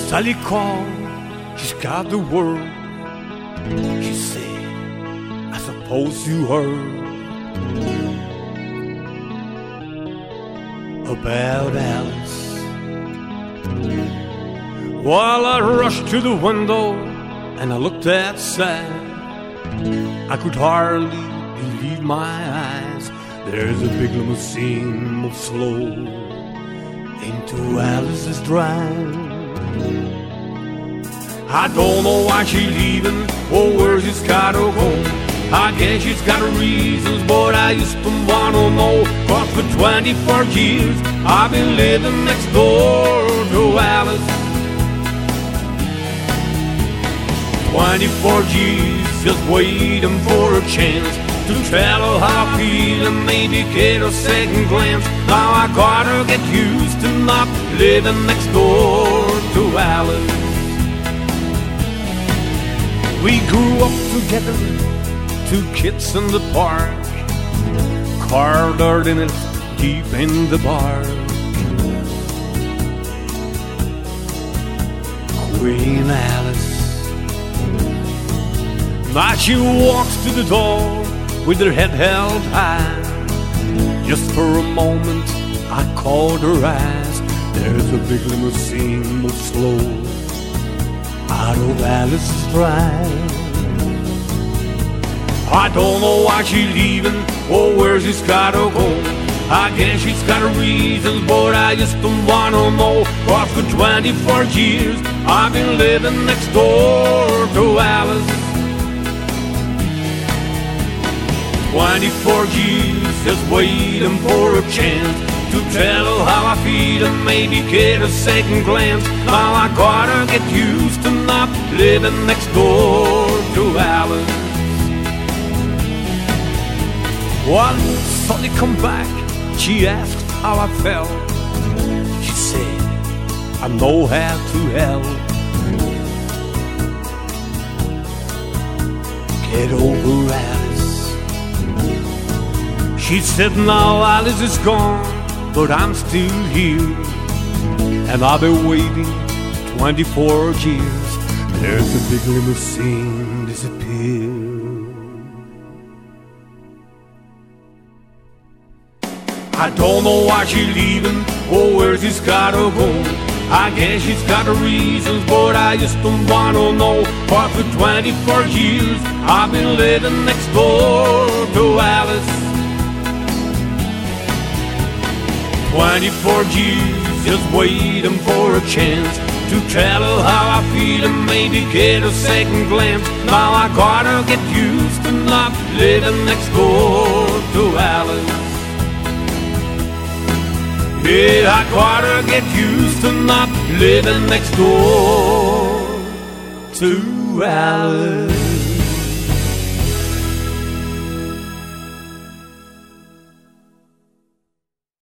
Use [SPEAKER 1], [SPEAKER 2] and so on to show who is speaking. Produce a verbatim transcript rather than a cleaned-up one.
[SPEAKER 1] Sally called, she's got the word. She said, I suppose you heard about Alice. While I rushed to the window and I looked outside, I could hardly believe my eyes. There's a big limousine move slow into Alice's drive. I don't know why she's leaving or where she's gotta go. I guess she's got her reasons, but I used to wanna know. Cause for twenty-four years I've been living next door to Alice. Twenty-four years just waiting for a chance to tell her how I feel and maybe get a second glance. Now I gotta get used to not living next door to Alice. We grew up together, two kids in the park, car dirt in it deep in the bark. Queen Alice. Now she walks to the door with her head held high. Just for a moment I caught her eyes. There's a big limousine move slow out of Alice's drive. I don't know why she's leaving or where she's gotta go. I guess she's got her reasons, but I just don't wanna know. Cause for twenty-four years I've been living next door to Alice. Twenty-four years just waiting for a chance to tell her how I feel and maybe get a second glance. Now I gotta get used to not living next door to Alice. Once Sonny come back, she asked how I felt. She said, I know how to help. Get over Alice. She said, now Alice is gone, but I'm still here. And I've been waiting twenty-four years. There's a big limousine disappeared. I don't know why she's leaving or where she's gotta go. I guess she's got her reasons, but I just don't wanna know. But for twenty-four years I've been living next door to Alice. Twenty-four years just waiting for a chance to tell her how I feel and maybe get a second glance. Now I gotta get used to not living next door to Alice. Yeah, I gotta get used to not living next door to Alice.